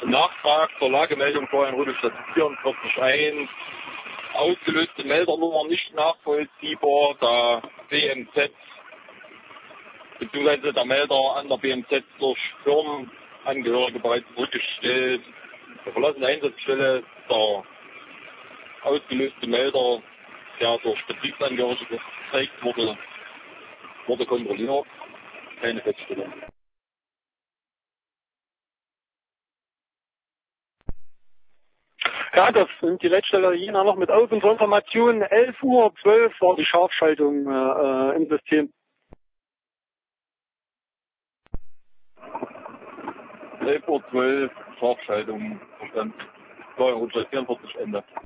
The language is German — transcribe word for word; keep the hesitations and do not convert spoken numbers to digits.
Nachtrag zur Lagemeldung vorhin Rudolstadt vierundvierzig eins. Ausgelöste Meldernummer nicht nachvollziehbar, da B M Z bzw. der Melder an der B M Z durch Firmenangehörige bereits zurückgestellt. Der verlassene Einsatzstelle, der ausgelöste Melder, der durch Betriebsangehörige gezeigt wurde, wurde kontrolliert. Keine Feststellung. Ja, das sind die Leitstelle Jena noch mit auf. Unsere Information, elf Uhr zwölf war die Scharfschaltung äh, im System. elf Uhr zwölf, Scharfschaltung, Verstand. vierundvierzig Ende.